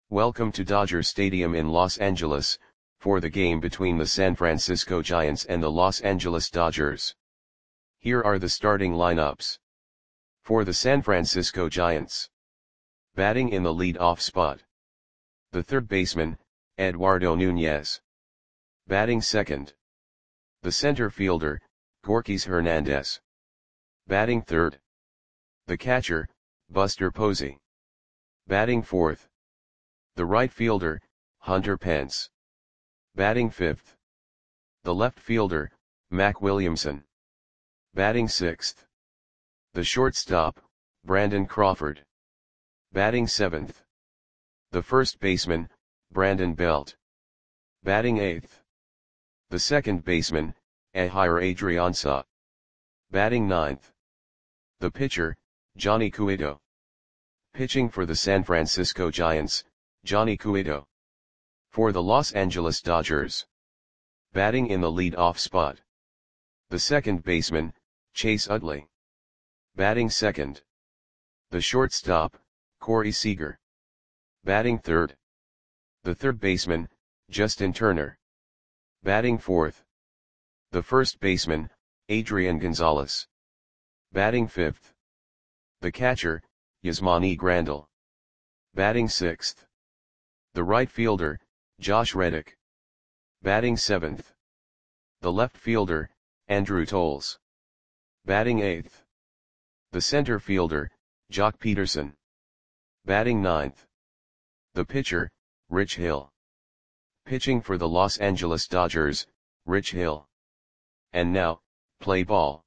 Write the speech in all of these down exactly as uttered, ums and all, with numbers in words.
Welcome to Dodger Stadium in Los Angeles, for the game between the San Francisco Giants and the Los Angeles Dodgers. Here are the starting lineups. For the San Francisco Giants. Batting in the lead-off spot. The third baseman, Eduardo Nunez. Batting second. The center fielder, Gorkys Hernandez. Batting third. The catcher, Buster Posey. Batting fourth. The right fielder, Hunter Pence. Batting fifth. The left fielder, Mac Williamson. Batting sixth. The shortstop, Brandon Crawford. Batting seventh. The first baseman, Brandon Belt. Batting eighth. The second baseman, Ehire Adrianza. Batting ninth. The pitcher, Johnny Cueto. Pitching for the San Francisco Giants, Johnny Cueto. For the Los Angeles Dodgers. Batting in the lead-off spot. The second baseman, Chase Utley. Batting second. The shortstop, Corey Seager. Batting third. The third baseman, Justin Turner. Batting fourth. The first baseman, Adrian Gonzalez. Batting fifth. The catcher, Yasmani Grandal. Batting sixth. The right fielder, Josh Reddick. Batting seventh. The left fielder, Andrew Toles. Batting eighth. The center fielder, Jock Peterson. Batting ninth. The pitcher, Rich Hill. Pitching for the Los Angeles Dodgers, Rich Hill. And now, play ball.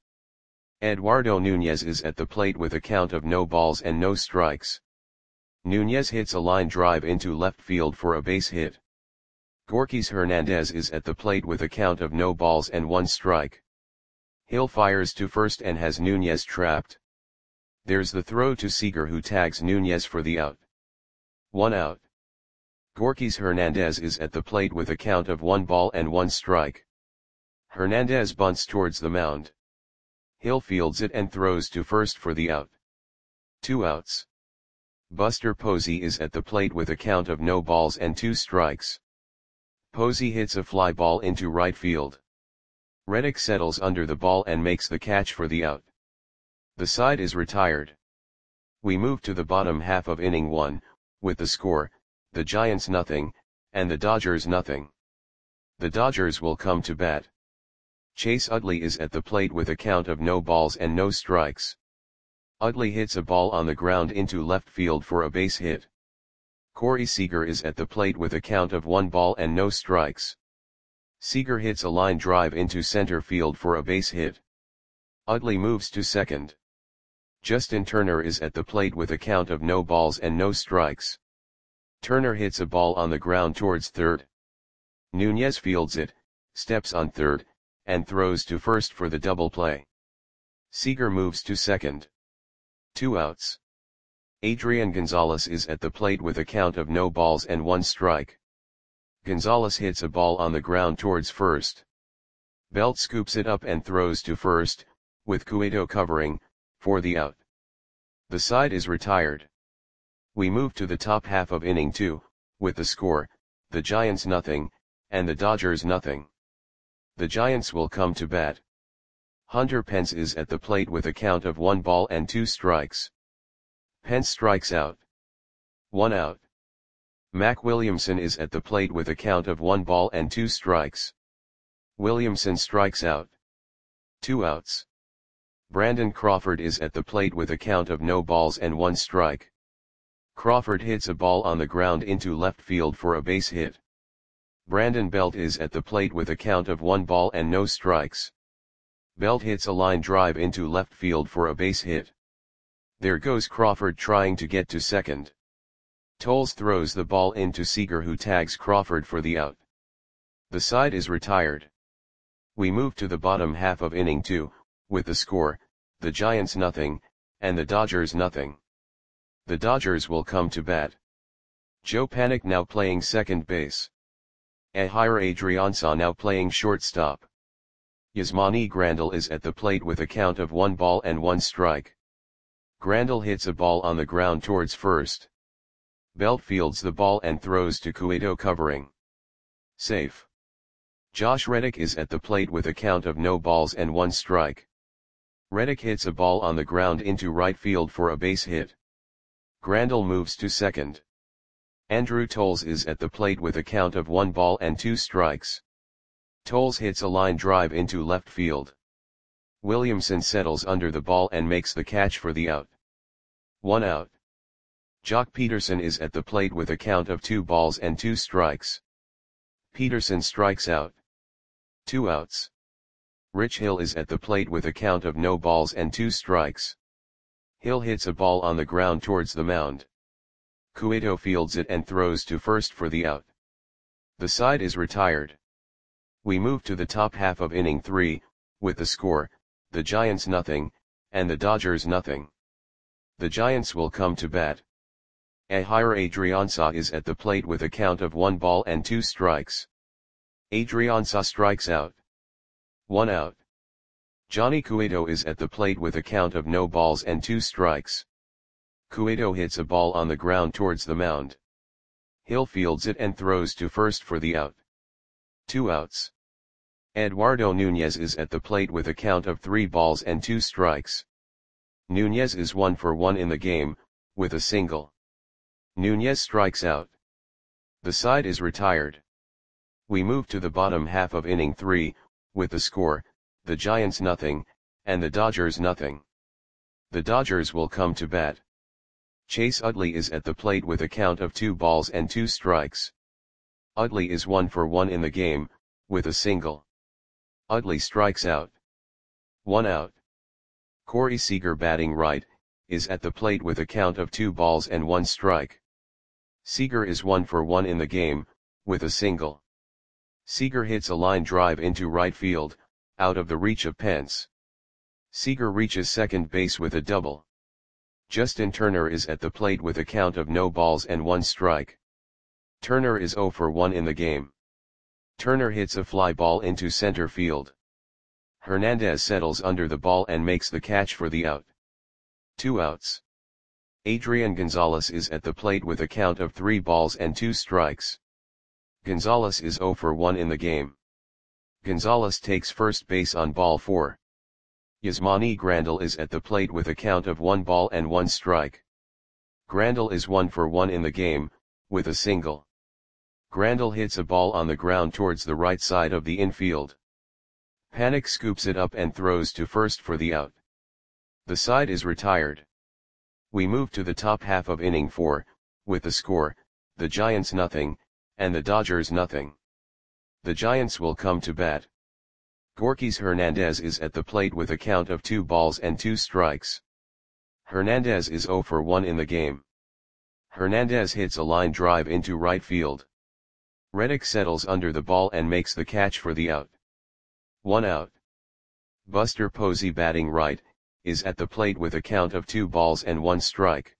Eduardo Nunez is at the plate with a count of no balls and no strikes. Nunez hits a line drive into left field for a base hit. Gorkys Hernandez is at the plate with a count of no balls and one strike. Hill fires to first and has Nunez trapped. There's the throw to Seager, who tags Nunez for the out. One out. Gorkys Hernandez is at the plate with a count of one ball and one strike. Hernandez bunts towards the mound. Hill fields it and throws to first for the out. Two outs. Buster Posey is at the plate with a count of no balls and two strikes. Posey hits a fly ball into right field. Reddick settles under the ball and makes the catch for the out. The side is retired. We move to the bottom half of inning one, with the score, the Giants nothing, and the Dodgers nothing. The Dodgers will come to bat. Chase Utley is at the plate with a count of no balls and no strikes. Utley hits a ball on the ground into left field for a base hit. Corey Seager is at the plate with a count of one ball and no strikes. Seager hits a line drive into center field for a base hit. Utley moves to second. Justin Turner is at the plate with a count of no balls and no strikes. Turner hits a ball on the ground towards third. Nunez fields it, steps on third, and throws to first for the double play. Seager moves to second. Two outs. Adrian Gonzalez is at the plate with a count of no balls and one strike. Gonzalez hits a ball on the ground towards first. Belt scoops it up and throws to first, with Cueto covering, for the out. The side is retired. We move to the top half of inning two, with the score, the Giants nothing, and the Dodgers nothing. The Giants will come to bat. Hunter Pence is at the plate with a count of one ball and two strikes. Pence strikes out. One out. Mac Williamson is at the plate with a count of one ball and two strikes. Williamson strikes out. Two outs. Brandon Crawford is at the plate with a count of no balls and one strike. Crawford hits a ball on the ground into left field for a base hit. Brandon Belt is at the plate with a count of one ball and no strikes. Belt hits a line drive into left field for a base hit. There goes Crawford trying to get to second. Toles throws the ball into Seager, who tags Crawford for the out. The side is retired. We move to the bottom half of inning two, with the score, the Giants nothing, and the Dodgers nothing. The Dodgers will come to bat. Joe Panik now playing second base. Ehire Adrianza now playing shortstop. Yasmani Grandal is at the plate with a count of one ball and one strike. Grandal hits a ball on the ground towards first. Belt fields the ball and throws to Cueto covering. Safe. Josh Reddick is at the plate with a count of no balls and one strike. Reddick hits a ball on the ground into right field for a base hit. Grandal moves to second. Andrew Toles is at the plate with a count of one ball and two strikes. Toles hits a line drive into left field. Williamson settles under the ball and makes the catch for the out. One out. Jock Peterson is at the plate with a count of two balls and two strikes. Peterson strikes out. Two outs. Rich Hill is at the plate with a count of no balls and two strikes. Hill hits a ball on the ground towards the mound. Cueto fields it and throws to first for the out. The side is retired. We move to the top half of inning three, with the score, the Giants nothing, and the Dodgers nothing. The Giants will come to bat. Ehire Adrianza is at the plate with a count of one ball and two strikes. Adrianza strikes out. One out. Johnny Cueto is at the plate with a count of no balls and two strikes. Cueto hits a ball on the ground towards the mound. Hill fields it and throws to first for the out. Two outs. Eduardo Nunez is at the plate with a count of three balls and two strikes. Nunez is one for one in the game, with a single. Nunez strikes out. The side is retired. We move to the bottom half of inning three, with the score, the Giants nothing, and the Dodgers nothing. The Dodgers will come to bat. Chase Utley is at the plate with a count of two balls and two strikes. Utley is one for one in the game, with a single. Utley strikes out. One out. Corey Seager, batting right, is at the plate with a count of two balls and one strike. Seager is one for one in the game, with a single. Seager hits a line drive into right field, out of the reach of Pence. Seager reaches second base with a double. Justin Turner is at the plate with a count of no balls and one strike. Turner is zero for one in the game. Turner hits a fly ball into center field. Hernandez settles under the ball and makes the catch for the out. Two outs. Adrian Gonzalez is at the plate with a count of three balls and two strikes. Gonzalez is zero for one in the game. Gonzalez takes first base on ball four. Yasmani Grandal is at the plate with a count of one ball and one strike. Grandal is one for one in the game, with a single. Grandal hits a ball on the ground towards the right side of the infield. Panik scoops it up and throws to first for the out. The side is retired. We move to the top half of inning four, with the score, the Giants nothing, and the Dodgers nothing. The Giants will come to bat. Gorkys Hernandez is at the plate with a count of two balls and two strikes. Hernandez is zero for one in the game. Hernandez hits a line drive into right field. Reddick settles under the ball and makes the catch for the out. One out. Buster Posey, batting right, is at the plate with a count of two balls and one strike.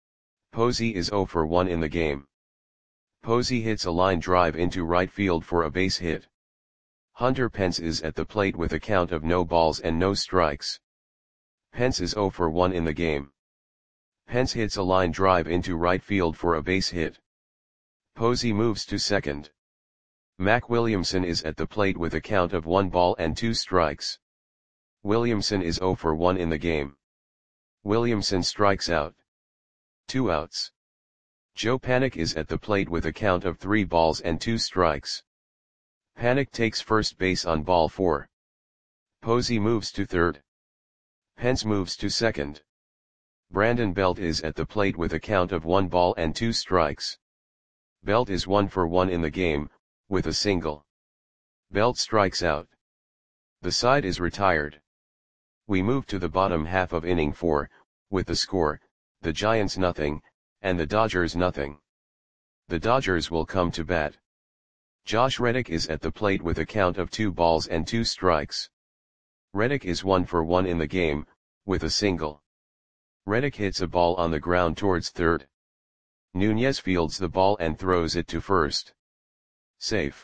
Posey is zero for one in the game. Posey hits a line drive into right field for a base hit. Hunter Pence is at the plate with a count of no balls and no strikes. Pence is zero for one in the game. Pence hits a line drive into right field for a base hit. Posey moves to second. Mac Williamson is at the plate with a count of one ball and two strikes. Williamson is zero for one in the game. Williamson strikes out. Two outs. Joe Panik is at the plate with a count of three balls and two strikes. Panik takes first base on ball four. Posey moves to third. Pence moves to second. Brandon Belt is at the plate with a count of one ball and two strikes. Belt is one for one in the game, with a single. Belt strikes out. The side is retired. We move to the bottom half of inning four, with the score, the Giants nothing, and the Dodgers nothing. The Dodgers will come to bat. Josh Reddick is at the plate with a count of two balls and two strikes. Reddick is one for one in the game, with a single. Reddick hits a ball on the ground towards third. Nunez fields the ball and throws it to first. Safe.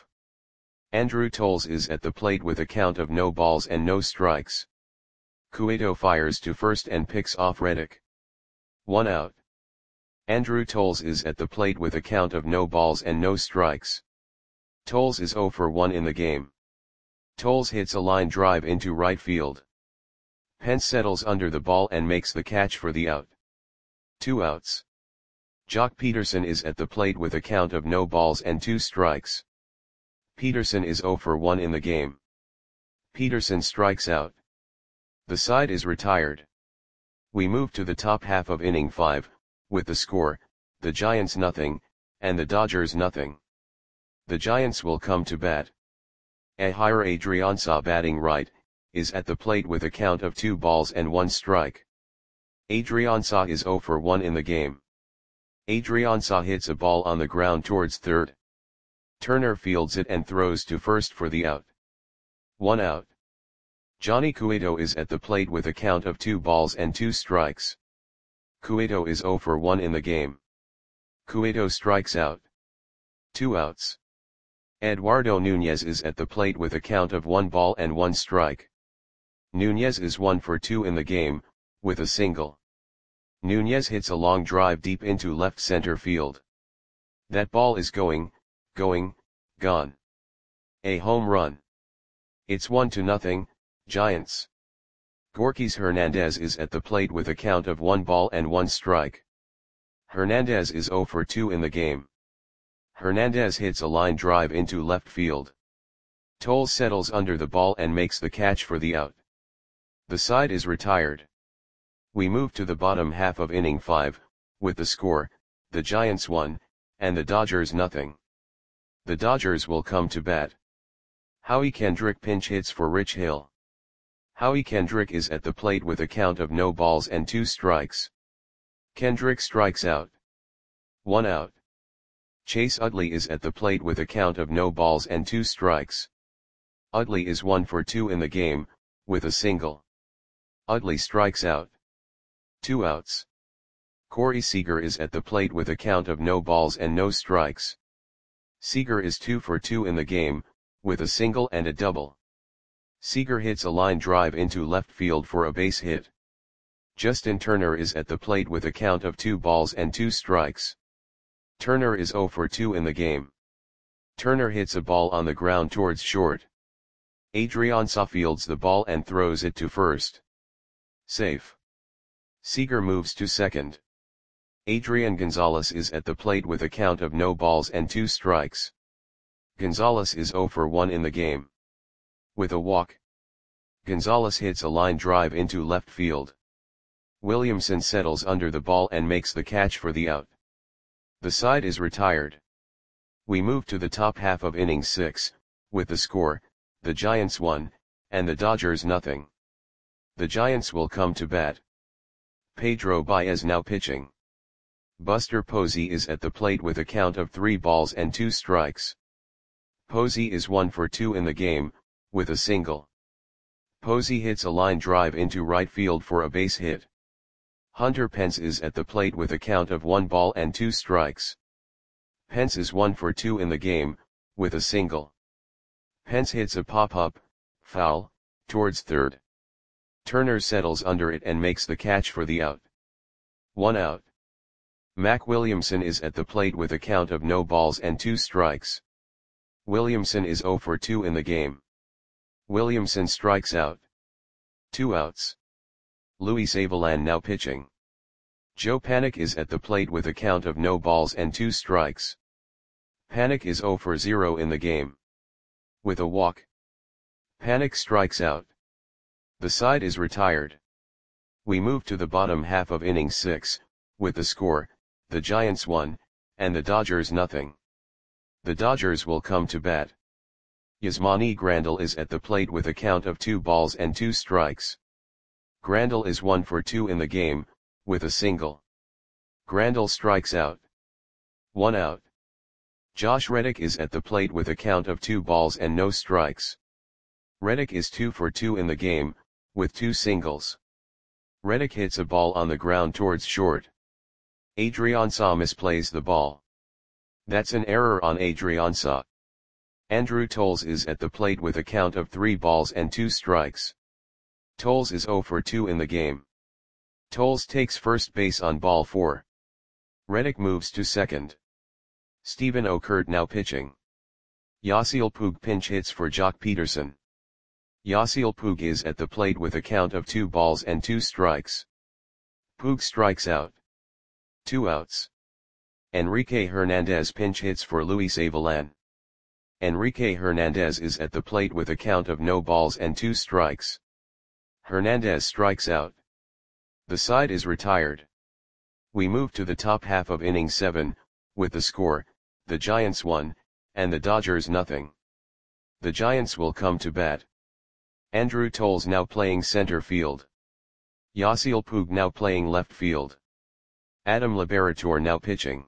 Andrew Toles is at the plate with a count of no balls and no strikes. Cueto fires to first and picks off Reddick. One out. Andrew Toles is at the plate with a count of no balls and no strikes. Toles is zero for one in the game. Toles hits a line drive into right field. Pence settles under the ball and makes the catch for the out. Two outs. Jock Peterson is at the plate with a count of no balls and two strikes. Peterson is zero for one in the game. Peterson strikes out. The side is retired. We move to the top half of inning five, with the score, the Giants nothing, and the Dodgers nothing. The Giants will come to bat. Ehire Adrianza, batting right, is at the plate with a count of two balls and one strike. Adrianza is zero for one in the game. Adrianza hits a ball on the ground towards third. Turner fields it and throws to first for the out. One out. Johnny Cueto is at the plate with a count of two balls and two strikes. Cueto is zero for one in the game. Cueto strikes out. Two outs. Eduardo Nunez is at the plate with a count of one ball and one strike. Nunez is one for two in the game, with a single. Nunez hits a long drive deep into left center field. That ball is going, going, gone. A home run. It's one to nothing, Giants. Gorkys Hernandez is at the plate with a count of one ball and one strike. Hernandez is zero for two in the game. Hernandez hits a line drive into left field. Toles settles under the ball and makes the catch for the out. The side is retired. We move to the bottom half of inning five, with the score, the Giants one, and the Dodgers nothing. The Dodgers will come to bat. Howie Kendrick pinch hits for Rich Hill. Howie Kendrick is at the plate with a count of no balls and two strikes. Kendrick strikes out. One out. Chase Utley is at the plate with a count of no balls and two strikes. Utley is one for two in the game, with a single. Utley strikes out. Two outs. Corey Seager is at the plate with a count of no balls and no strikes. Seager is two for two in the game, with a single and a double. Seager hits a line drive into left field for a base hit. Justin Turner is at the plate with a count of two balls and two strikes. Turner is zero for two in the game. Turner hits a ball on the ground towards short. Adrianza fields the ball and throws it to first. Safe. Seager moves to second. Adrian Gonzalez is at the plate with a count of no balls and two strikes. Gonzalez is zero for one in the game. With a walk. Gonzalez hits a line drive into left field. Williamson settles under the ball and makes the catch for the out. The side is retired. We move to the top half of inning six, with the score, the Giants one, and the Dodgers nothing. The Giants will come to bat. Pedro Baez now pitching. Buster Posey is at the plate with a count of three balls and two strikes. Posey is one for two in the game, with a single. Posey hits a line drive into right field for a base hit. Hunter Pence is at the plate with a count of one ball and two strikes. Pence is one for two in the game, with a single. Pence hits a pop-up, foul, towards third. Turner settles under it and makes the catch for the out. One out. Mac Williamson is at the plate with a count of no balls and two strikes. Williamson is zero for two in the game. Williamson strikes out. Two outs. Luis Avilan now pitching. Joe Panik is at the plate with a count of no balls and two strikes. Panik is zero for zero in the game. With a walk. Panik strikes out. The side is retired. We move to the bottom half of inning six, with the score, the Giants one, and the Dodgers nothing. The Dodgers will come to bat. Yasmani Grandal is at the plate with a count of two balls and two strikes. Grandal is one for two in the game, with a single. Grandal strikes out. One out. Josh Reddick is at the plate with a count of two balls and no strikes. Reddick is two for two in the game, with two singles. Reddick hits a ball on the ground towards short. Adrianza misplays the ball. That's an error on Adrianza. Andrew Toles is at the plate with a count of three balls and two strikes. Toles is zero for two in the game. Toles takes first base on ball four. Reddick moves to second. Stephen Okert now pitching. Yasiel Puig pinch hits for Jock Peterson. Yasiel Puig is at the plate with a count of two balls and two strikes. Puig strikes out. Two outs. Enrique Hernandez pinch hits for Luis Avilan. Enrique Hernandez is at the plate with a count of no balls and two strikes. Hernandez strikes out. The side is retired. We move to the top half of inning seven, with the score, the Giants one, and the Dodgers nothing. The Giants will come to bat. Andrew Toles now playing center field. Yasiel Puig now playing left field. Adam Liberator now pitching.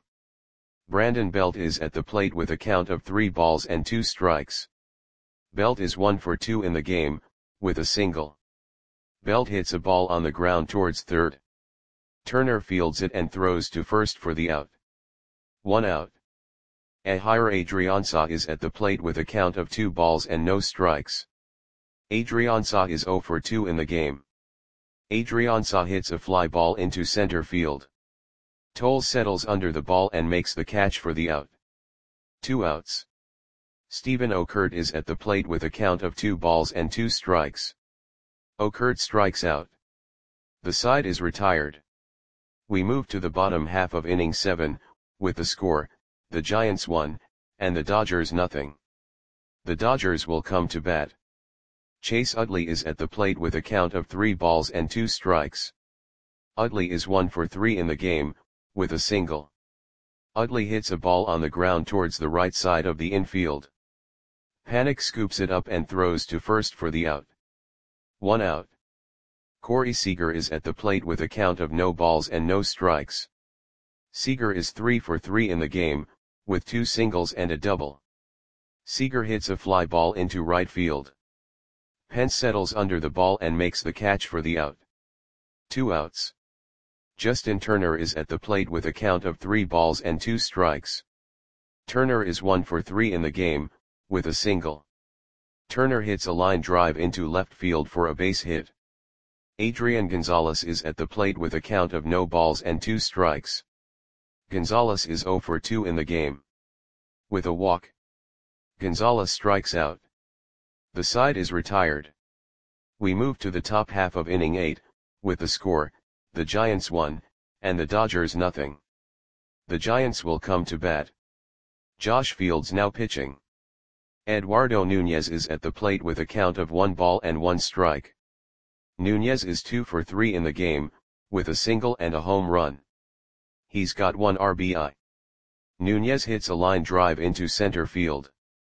Brandon Belt is at the plate with a count of three balls and two strikes. Belt is one for two in the game, with a single. Belt hits a ball on the ground towards third. Turner fields it and throws to first for the out. One out. Ehire Adrianza is at the plate with a count of two balls and no strikes. Adrianza is zero for two in the game. Adrianza hits a fly ball into center field. Toles settles under the ball and makes the catch for the out. Two outs. Stephen Okert is at the plate with a count of two balls and two strikes. Okert strikes out. The side is retired. We move to the bottom half of inning seven, with the score, the Giants one, and the Dodgers nothing. The Dodgers will come to bat. Chase Utley is at the plate with a count of three balls and two strikes. Utley is one for three in the game, with a single. Utley hits a ball on the ground towards the right side of the infield. Panik scoops it up and throws to first for the out. One out. Corey Seager is at the plate with a count of no balls and no strikes. Seager is three for three in the game, with two singles and a double. Seager hits a fly ball into right field. Pence settles under the ball and makes the catch for the out. Two outs. Justin Turner is at the plate with a count of three balls and two strikes. Turner is one for three in the game, with a single. Turner hits a line drive into left field for a base hit. Adrian Gonzalez is at the plate with a count of no balls and two strikes. Gonzalez is zero for two in the game. With a walk. Gonzalez strikes out. The side is retired. We move to the top half of inning eight, with the score, the Giants one, and the Dodgers nothing. The Giants will come to bat. Josh Fields now pitching. Eduardo Nunez is at the plate with a count of one ball and one strike. Nunez is two for three in the game, with a single and a home run. He's got one R B I. Nunez hits a line drive into center field.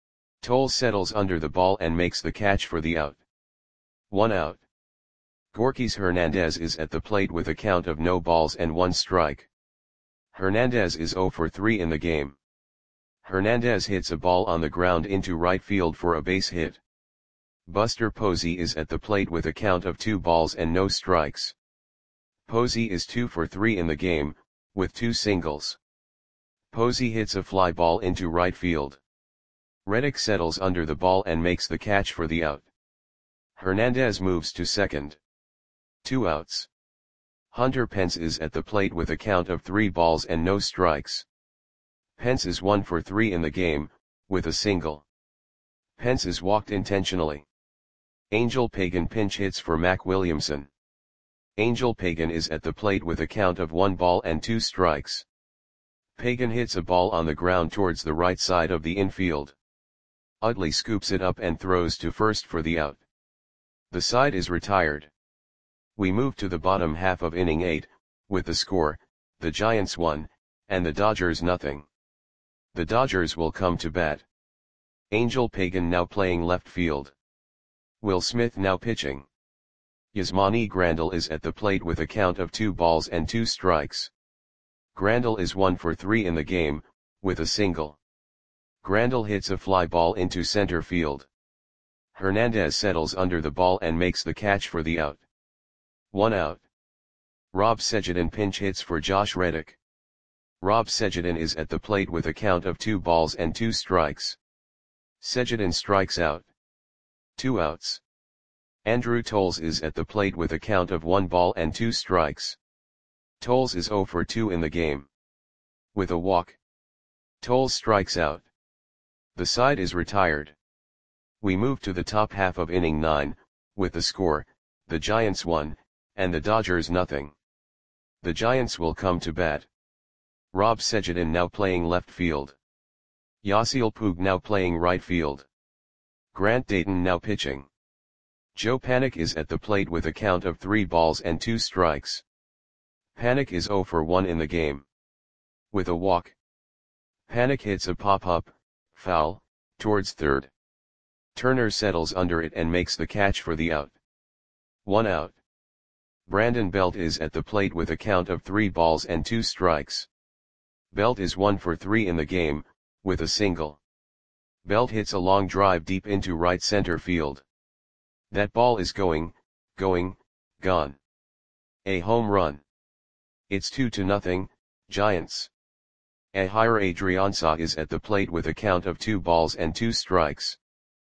Toles settles under the ball and makes the catch for the out. One out. Gorkys Hernandez is at the plate with a count of no balls and one strike. Hernandez is zero for three in the game. Hernandez hits a ball on the ground into right field for a base hit. Buster Posey is at the plate with a count of two balls and no strikes. Posey is two for three in the game, with two singles. Posey hits a fly ball into right field. Reddick settles under the ball and makes the catch for the out. Hernandez moves to second. Two outs. Hunter Pence is at the plate with a count of three balls and no strikes. Pence is one for three in the game, with a single. Pence is walked intentionally. Angel Pagan pinch hits for Mac Williamson. Angel Pagan is at the plate with a count of one ball and two strikes. Pagan hits a ball on the ground towards the right side of the infield. Utley scoops it up and throws to first for the out. The side is retired. We move to the bottom half of inning eight, with the score, the Giants one, and the Dodgers nothing. The Dodgers will come to bat. Angel Pagan now playing left field. Will Smith now pitching. Yasmani Grandal is at the plate with a count of two balls and two strikes. Grandal is one for three in the game, with a single. Grandal hits a fly ball into center field. Hernandez settles under the ball and makes the catch for the out. One out. Rob Sejedin pinch hits for Josh Reddick. Rob Sejedin is at the plate with a count of two balls and two strikes. Sejedin strikes out. Two outs. Andrew Toles is at the plate with a count of one ball and two strikes. Toles is zero for two in the game. With a walk, Toles strikes out. The side is retired. We move to the top half of inning nine, with the score, the Giants one, and the Dodgers nothing. The Giants will come to bat. Rob Sejdian now playing left field. Yasiel Puig now playing right field. Grant Dayton now pitching. Joe Panik is at the plate with a count of three balls and two strikes. Panik is zero for one in the game. With a walk, Panik hits a pop-up, foul, towards third. Turner settles under it and makes the catch for the out. One out. Brandon Belt is at the plate with a count of three balls and two strikes. Belt is one for three in the game, with a single. Belt hits a long drive deep into right center field. That ball is going, going, gone. A home run. It's two to nothing, Giants. Ehire Adrianza is at the plate with a count of two balls and two strikes.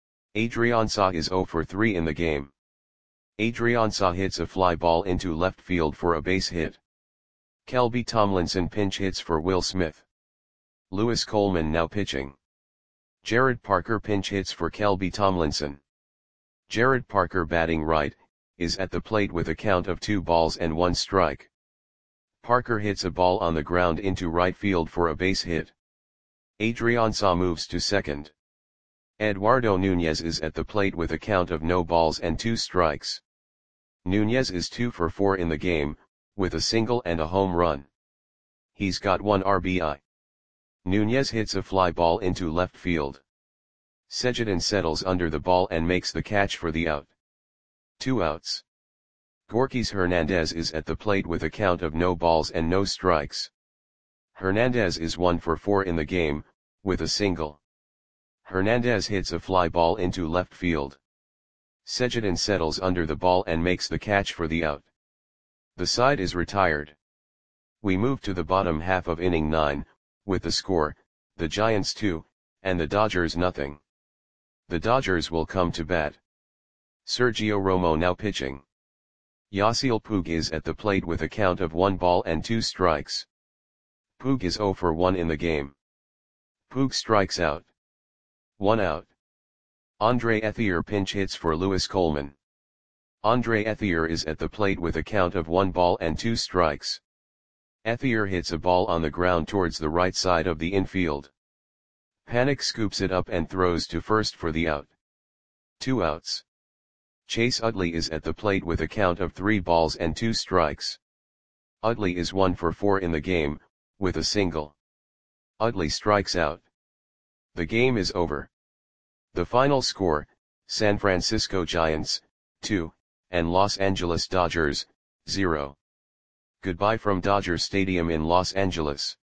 Adrianza is zero for three in the game. Adrianza hits a fly ball into left field for a base hit. Kelby Tomlinson pinch hits for Will Smith. Lewis Coleman now pitching. Jared Parker pinch hits for Kelby Tomlinson. Jared Parker batting right, is at the plate with a count of two balls and one strike. Parker hits a ball on the ground into right field for a base hit. Adrianza moves to second. Eduardo Nunez is at the plate with a count of no balls and two strikes. Nunez is two for four in the game, with a single and a home run. He's got one R B I. Nunez hits a fly ball into left field. Sejdian settles under the ball and makes the catch for the out. Two outs. Gorkys Hernandez is at the plate with a count of no balls and no strikes. Hernandez is one for four in the game, with a single. Hernandez hits a fly ball into left field. Sejdian settles under the ball and makes the catch for the out. The side is retired. We move to the bottom half of inning nine, with the score, the Giants two, and the Dodgers nothing. The Dodgers will come to bat. Sergio Romo now pitching. Yasiel Puig is at the plate with a count of one ball and two strikes. Puig is zero for one in the game. Puig strikes out. One out. Andre Ethier pinch hits for Lewis Coleman. Andre Ethier is at the plate with a count of one ball and two strikes. Ethier hits a ball on the ground towards the right side of the infield. Panik scoops it up and throws to first for the out. Two outs. Chase Utley is at the plate with a count of three balls and two strikes. Utley is one for four in the game, with a single. Utley strikes out. The game is over. The final score, San Francisco Giants, two, and Los Angeles Dodgers, zero. Goodbye from Dodger Stadium in Los Angeles.